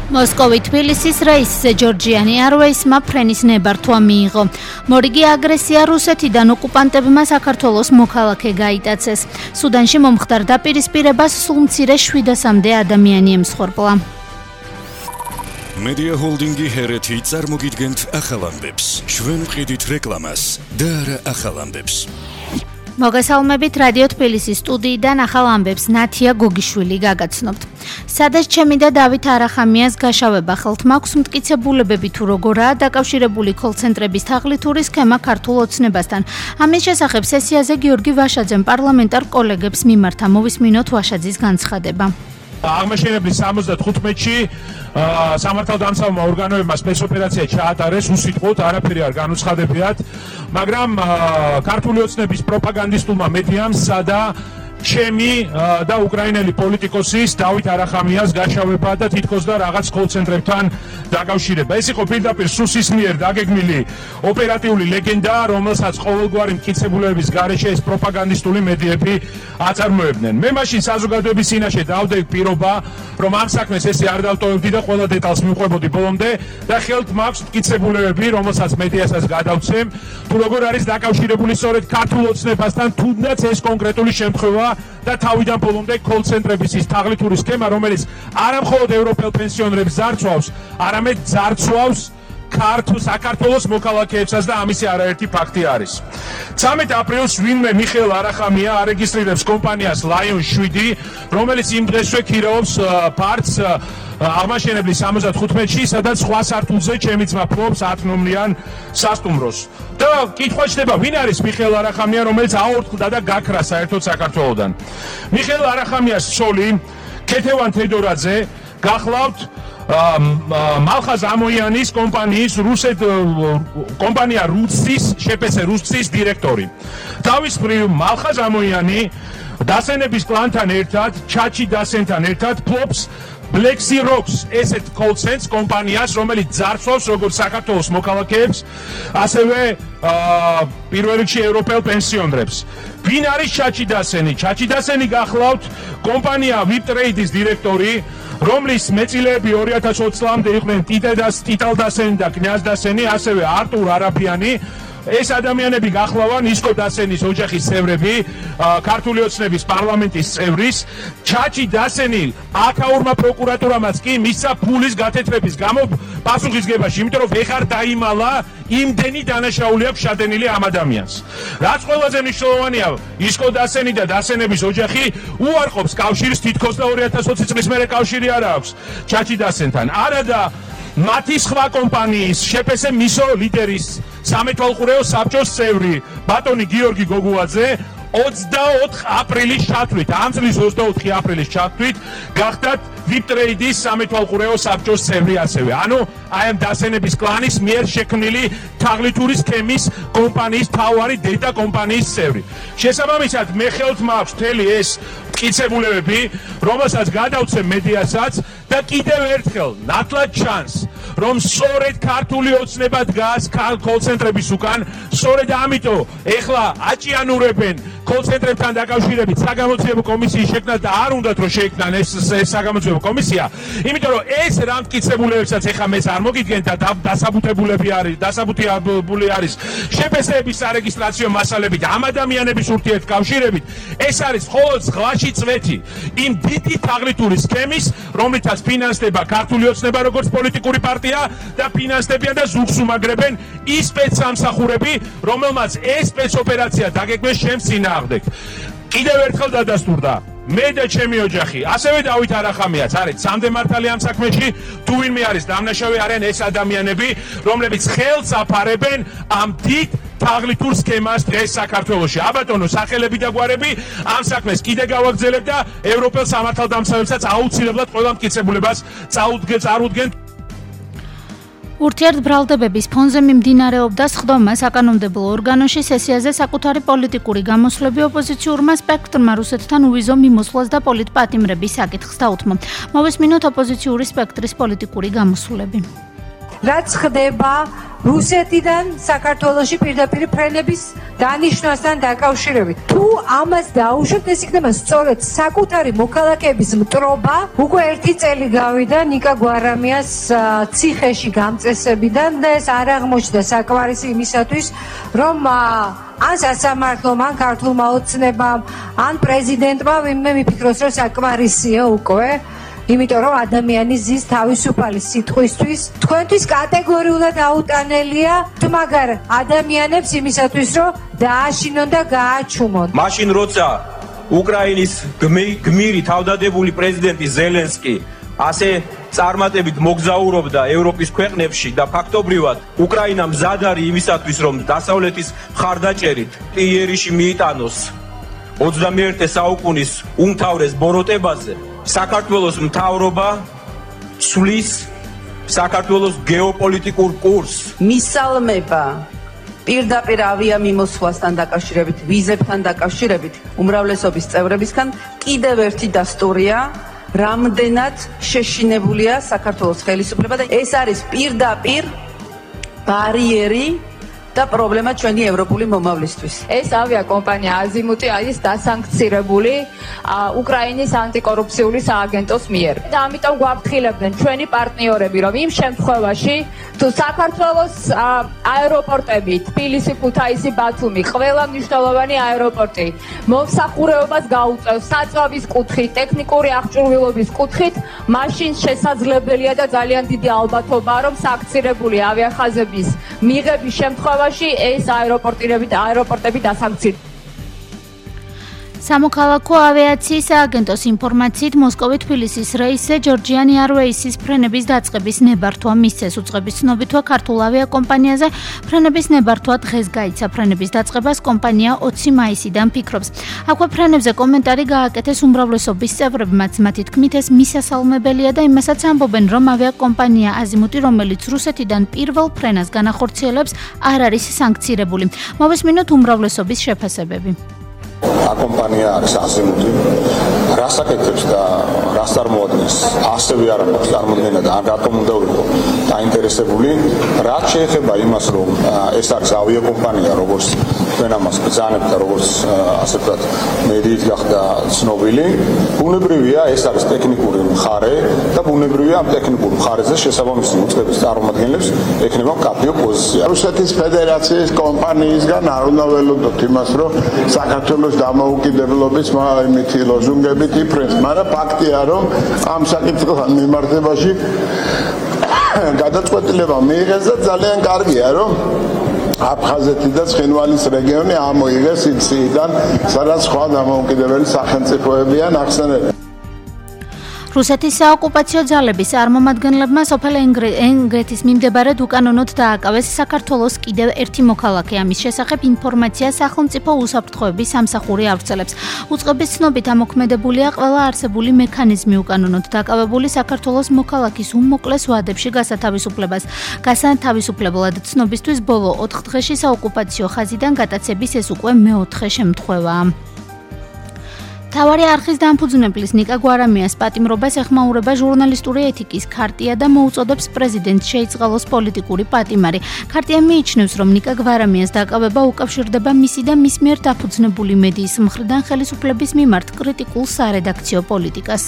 მოსკოვი თბილისის რეისზე ჯორჯიანი აირვეისმა ფრენის ნებართვა მიიღო. მორიგი აგრესია რუსეთიდან ოკუპანტებმა საქართველოს მოქალაქე გაიტაცეს. სუდანში მომხდარ დაპირისპირებას სულ მცირე 700-მდე ადამიანი ემსხვერპლა. Media Holdingi ჰერეთი წარმოგიდგენთ ახალ ამბებს. ჩვენ ვყიდით რეკლამას და არა ახალ ამბებს. მოგესალმებით რადიო თბილისის სტუდიიდან ახალ ამბებს ნათია გოგიშვილი გაგაცნობთ. სადაც ჩემი და დავით არახამიას გაშავება ხელთ მაქვს მტკიცებულებები თუ როგორაა დაკავშირებული კოლცენტრების თაღლითური სქემა ქართულ ოცნებასთან. ამის შესახებ სესიაზე გიორგი ვაშაძემ პარლამენტარ კოლეგებს მიმართა. მოვისმინოთ ვაშაძის განცხადება. აღმაშენებლის 75-ში სამართალდამცავმა ორგანოებმა სპეცოპერაცია ჩაატარეს, უსიტყვოდ არაფერი არ განუცხადებიათ, მაგრამ ქართული ოცნების პროპაგანდისტულმა მედიამ სცადა ჩემი და უკრაინელი პოლიტიკოსის დავით არახამიას გაშავება და თითქოს და რაღაც კოლცენტრებთან დაკავშირება. ეს იყო პირდაპირ სუსის მიერ დაგეგმილი ოპერატიული ლეგენდა, რომელსაც ყოველგვარი მტკიცებულებების გარეშე ეს პროპაგანდისტული მედიები აწარმოებდნენ. მე მაშინ საზოგადოების წინაშე დავდე პირობა, რომ ამ საქმეს ესე არ დავტოვებდი და ყველა დეტალს მივყვებოდი ბოლომდე და ხელთ მაქვს მტკიცებულებები, რომელსაც მედიასაც გადავცემ, თუ როგორ არის დაკავშირებული სწორედ ქართულ ოცნებასთან, თუნდაც ეს კონკრეტული შემთხვევა და თავიდან ბოლომდე კოლცენტრების ის თაღლითური სქემა, რომელიც არა მხოლოდ ევროპელ პენსიონერებს ძარცვავს, არამედ ძარცვავს საქართველოს მოქალაქეებსაც და ამისი არაერთი ფაქტი არის. 13 აპრილს ვინმე მიხეილ არახამია არეგისტრირებს კომპანიას Lion 7, რომელიც იმ დღესვე ქირაობს პარტს აღმაშენებლის 75-ში, სადაც სხვა სართულზე ჩემი ძმა ფლობს 10 ნომრიან სასტუმროს. და კითხვა ჩდება, ვინ არის მიხეილ არახამია, რომელიც აორთქლდა და გაქრა საერთოდ საქართველოდან. მიხეილ არახამიას ცოლი ქეთევან თედორაძე გახლავთ მალხაზ ამოიანის კომპანია რუსის შეპესე რუსის დირექტორი. თავის მხრივ მალხაზ ამოიანი დასენების კლანთან ერთად, ჩაჩი დასენთან ერთად ფლობს Black Sea Rocks ესეთ კოლცენტრს კომპანიას, რომელიც ძარცვავს როგორც საქართველოს მოქალაქეებს, ასევე პირველ რიგში ევროპელ პენსიონერებს. ვინ არის ჩაჩი დასენი? ჩაჩი დასენი გახლავთ კომპანია VIP Trade-ის დირექტორი, რომლის მეწილეები 2020 წლამდე იყვნენ ტიტალ დასენი და კნიაზ დასენი, ასევე არტურ არაფიანი. ეს ადამიანები გახლავან ისკო დასენის ოჯახის წევრები, ქართული ოცნების პარლამენტის წევრის. ჩაჩი დასენი აკაურმა პროკურატურამაც კი მისცა ფულის გათეთრების გამო პასუხისგებაში, იმიტომ რომ ეხარ დაიმალა იმდენი დანაშაული აქვს შადენილი ამ ადამიანს. რაც ყველაზე მნიშვნელოვანია, ისკო დასენი და დასენების ოჯახი უარყოფს კავშირს, თითქოს და 2020 წლის მერე კავშირი არ აქვს ჩაჩი დასენთან. არადა მათი სხვა კომპანიის შეპესე მისო ლიდერის სამეთვალყურეო საბჭოს წევრი ბატონი გიორგი გოგუაძე 24 აპრილის ჩათვლით, ამ წლის 24 აპრილის ჩათვლით გახდათ VIP Trade-ის სამეთვალყურეო საბჭოს წევრი ასევე. ანუ აი ამ დასენების კლანის მიერ შექმნილი თაღლითური სქემის კომპანიის თავარი დედა კომპანიის წევრი. შესაბამისად, მე ხელთ მაქვს მთელი ეს მტკიცებულებები, რომელსაც გადავცემ მედიასაც და კიდევ ერთხელ ნათლად ჩანს, რომ სწორედ ქართული ოცნება დგას კოლცენტრების უკან, სწორედ ამიტომ ეხლა აჭიანურებენ კოლცენტრებთან დაკავშირებით საგამოძიებო კომისიის შექმნა და არ უნდათ რომ შეექმნან ეს საგამოძიებო კომისია, იმიტომ რომ ეს რა მტკიცებულებებსაც ეხლა მეც არ მოგიდგენთ და დასაბუთებული არის შეპესეების სარეგისტრაციო მასალებით, ამ ადამიანების ურთიერთკავშირებით. ეს არის მხოლოდ ზღვაში წვეთი იმ დიდი თაღლითური სქემის, რომლითაც ფინანსდება ქართული ოცნება როგორც პოლიტიკური პარტია და ფინანსდებიან და ზუგს უმაგრებენ ის სპეცსამსახურები, რომელმაც ეს სპეცოპერაცია დაგეგმეს ჩემს წინააღმდეგ. კიდევ ერთხელ დადასტურდა მე და ჩემი ოჯახი, ასევე დავით არახამიაც არის სამდე მართალი ამ საქმეში, თუ ვინმე არის დამნაშავე არიან ეს ადამიანები, რომლებიც ხელს აფარებენ ამ დიდ თაღლითურ სქემას დღეს საქართველოში. აბატონო, სახელები და გვარები ამ საქმეს კიდე გავაგრძელებ და ევროპელ სამართალდამცავებსაც აუცილებლად ყველა მტკიცებულებას წარუდგენ. ურთიერთბრალდებების ფონზე მიმდინარეობდა სხდომა საკანონმდებლო ორგანოში. სესიაზე საკუთარი პოლიტიკური გამოსვლები ოპოზიციურმა სპექტრმა რუსეთთან უვიზო მიმოსვლას და პოლიტპატიმრების საკითხს დაუთმო. მოვისმინოთ ოპოზიციური სპექტრის პოლიტიკური გამოსვლები. რაც ხდება რუსეთიდან საქართველოში პირდაპირ ფრენების დანიშნვასთან დაკავშირებით. თუ ამას დაუშვებთ, ეს იქნება სწორედ საკუთარი მოქალაქეების მტრობა. უკვე 1 წელი გავიდა ნიკა გვარამიას ციხეში გამწესებიდან და ეს არ აღმოჩნდა საკმარისი იმისათვის, რომ ან სასამართლომ, ან ქართულმა ოცნებამ, ან პრეზიდენტმა ვინმე მიფიქროს, რომ საკმარისია უკვე. იმიტომ რომ ადამიანი ზის თავისუფალი სიტყვისთვის, თქვენთვის კატეგორიულად აუტანელია თმაგარ ადამიანებს იმისათვის, რომ დააშინონ და გააჩუმონ. მაშინ როცა უკრაინის გმირი თავდადებული პრეზიდენტი ზელენსკი ასე წარმატებით მოგზაურობდა ევროპის ქვეყნებში და ფაქტობრივად უკრაინა მზად არის იმისათვის, რომ დასავლეთის მხარდაჭერით იერიში მიიტანოს 21 საუკუნის უმთავრეს ბოროტებაზე, საქართველოს მთავრობა ცვლის საქართველოს გეოპოლიტიკურ კურსს. მისალმება პირდაპირ ავიამიმოსვლასთან დაკავშირებით, ვიზებთან დაკავშირებით უმრავლესობის წევრებისგან კიდევ ერთი დასტურია, რამდენად შეშინებულია საქართველოს ხელისუფლება და ეს არის პირდაპირ ბარიერი და პრობლემა ჩვენი ევროპული მომავლისთვის. ეს ავიაკომპანია აზიმუტი არის დასანქცირებული უკრაინის ანტიკორუფციული სააგენტოს მიერ. და ამიტომ გვაფრთხილებდნენ ჩვენი პარტნიორები, რომ იმ შემთხვევაში თუ საქართველოს აეროპორტები, თბილისი, ქუთაისი, ბათუმი, ყველა მნიშვნელოვანი აეროპორტი მომსახურებას გაუწევს საწვავის კუთხით, ტექნიკური აღჭურვილობის კუთხით, მაშინ შესაძლებელია და ძალიან დიდი ალბათობაა, რომ სააქცირებული ავიახაზების მიღების შემთხვევაში ეს აეროპორტები დასანქცირდება. სამოქალაქო ავიაციის აგენტოს ინფორმაციით მოსკოვი თბილისის რეისზე ჯორჯიანი არვეისის ფრენების დაწყების ნებართვა მისცეს. უწყების ცნობითმა ქართულ ავიაკომპანიაზე ფრენების ნებართვა დღეს გაიცა. ფრენების დაწყებას კომპანია 20 მაისიდან ფიქრობს. აქვე ფრენებზე კომენტარი გააკეთეს უმრავლესობის წევრებმაც. მათი თქმით ეს მისასალმებელია და იმასაც ამბობენ, რომ ავიაკომპანია აზიმუტი, რომელიც რუსეთიდან პირველ ფრენას განახორციელებს, არ არის სანქცირებული. მოვისმინოთ უმრავლესობის შეფასებები. აკომპანია არის აზიმუტი, რას აკეთებს და რას წარმოადგენს, ასევე არ აქვს წარმოქმნა და რატომ უნდა ვიყო დაინტერესებული, რაც შეეხება იმას, რომ ეს არის ავიაკომპანია, როგორც თქვენ ამას ბრძანებთ და როგორც ასე ვთქვათ, მედიით გახდა ცნობილი, ბუნებრივია ეს არის ტექნიკური მხარე და ბუნებრივია ამ ტექნიკურ მხარეზე შესაბამისი უწყების წარმომადგენლებს ექნება მკაფიო პოზიცია. რუსეთის ფედერაციის კომპანიისგან არ უნდა ველოდოთ იმას, რომ საქართველოს დამოუკიდებლობის იმითი ლოზუნგებით იფრენს, მაგრამ ფაქტია, რომ ამ საკითხთან მიმართებაში გადაწყვეტილება მიიღეს და ძალიან კარგია, რომ აფხაზეთი და ცხინვალის რეგიონი ამოიღეს იქიდან, სადაც სხვა დამოუკიდებელი სახელმწიფოებიან ახსენებენ. რუსეთის საოკუპაციო ძალების წარმომადგენლებმა სოფელ ენგრეთის მიმდებარედ უკანონოდ დააკავეს საქართველოს კიდევ ერთი მოქალაქე. ამის შესახებ ინფორმაცია სახელმწიფო უსაფრთხოების სამსახური ავრცელებს. უწყების ცნობით ამოქმედებულია ყველა არსებული მექანიზმი უკანონოდ დაკავებული საქართველოს მოქალაქის უმოკლეს ვადებში გასათავისუფლებლად. ცნობისთვის ბოლო 4 დღეში საოკუპაციო ხაზიდან გატაცების ეს უკვე მეოთხე შემთხვევაა. მთავარი არხის დამფუძნებლის ნიკა გვარამიას პატიმრობას ეხმაურება ჟურნალისტური ეთიკის ქარტია და მოუწოდებს პრეზიდენტს შეიწყალოს პოლიტიკური პატიმარი. ქარტია მიიჩნევს, რომ ნიკა გვარამიას დაკავება უკავშირდება მისი და მის მიერ დაფუძნებული მედიის მხრიდან ხელისუფლების მიმართ კრიტიკულ სარედაქციო პოლიტიკას.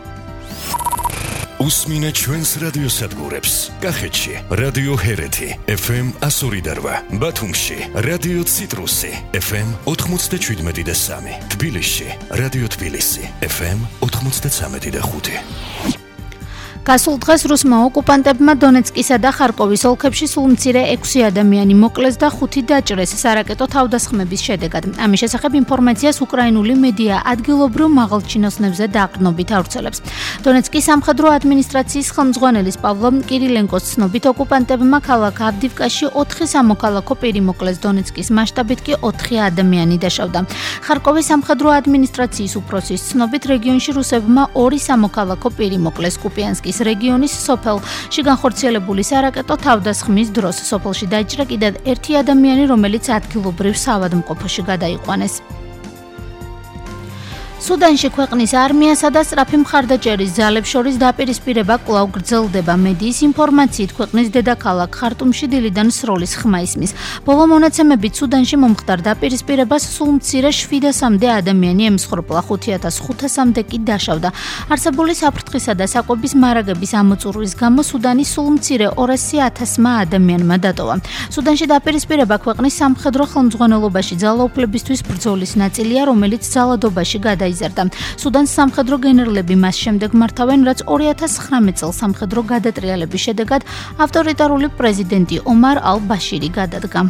უსმინეთ ჩვენს რადიო სადგურებს. კახეთში რადიო ჰერეთი FM 102.8, ბათუმში რადიო ციტრუსი FM 97.3, თბილისში რადიო თბილისი FM 93.5. გასულ დღეს რუსმა ოკუპანტებმა დონეცკისა და ხარკოვის ოლქებში სულ მცირე 6 ადამიანი მოკლეს და 5 დაჭრეს სარაკეტო თავდასხმების შედეგად. ამის შესახებ ინფორმაციას უკრაინული მედია ადგილობრივ მაღალჩინოსნებზე დაყრდნობით ავრცელებს. დონეცკის სამხედრო ადმინისტრაციის ხელმძღვანელის პავლო კირილენკოს ცნობით ოკუპანტებმა ქალაქ ავდივკაში 4 სამოქალაქო პირი მოკლეს, დონეცკის მასშტაბით კი 4 ადამიანი დაშავდა. ხარკოვის სამხედრო ადმინისტრაციის უფროსის ცნობით რეგიონში რუსებმა 2 სამოქალაქო პირი მოკლეს. კუპიანსკის რეგიონის სოფელში განხორციელებული სარაკეტო თავდასხმის დროს სოფელში დაიჭრა კიდევ 1 ადამიანი, რომელიც ადგილობრივ საავადმყოფოში გადაიყვანეს. სუდანში ქვეყნის არმიასა და სწრაფი მხარდაჭერის ძალებს შორის დაპირისპირება კვლავ გრძელდება. მედიის ინფორმაციით, ქვეყნის დედაქალაქ ხარტუმში დილიდან სროლის ხმა ისმის. ბოლო მონაცემებით სუდანში მომხდარ დაპირისპირებას სულ მცირე 700-მდე ადამიანი ემსხვერპლა, 5500-მდე კი დაშავდა. არსებული საფრთხისა და საკვების მარაგების ამოწურვის გამო სუდანი სულ მცირე 200,000-მა ადამიანმა დატოვა. სუდანში დაპირისპირება ქვეყნის სამხედრო ხელმძღვანელობაში ძალაუფლებისთვის ბრძოლის ნაწილია, რომელიც ძალადობაში გადაიზარდა. სუდანის სამხედრო გენერლები მას შემდეგ მართავენ, რაც 2019 წელს სამხედრო გადატრიალების შედეგად ავტორიტარული პრეზიდენტი ომარ ალ-ბაშირი გადადგა.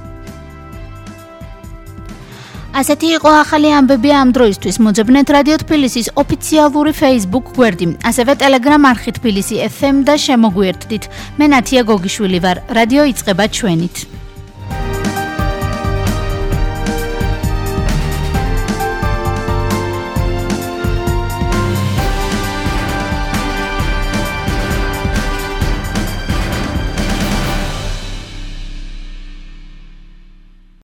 ასეთი იყო ახალი ამბები ამ დროისთვის. მოძებნეთ რადიო თბილისის ოფიციალური Facebook გვერდი, ასევე Telegram არხი თბილისი FM და შემოგვიერთდით. მე ნათია გოგიშვილი ვარ. რადიო იწყება ჩვენით.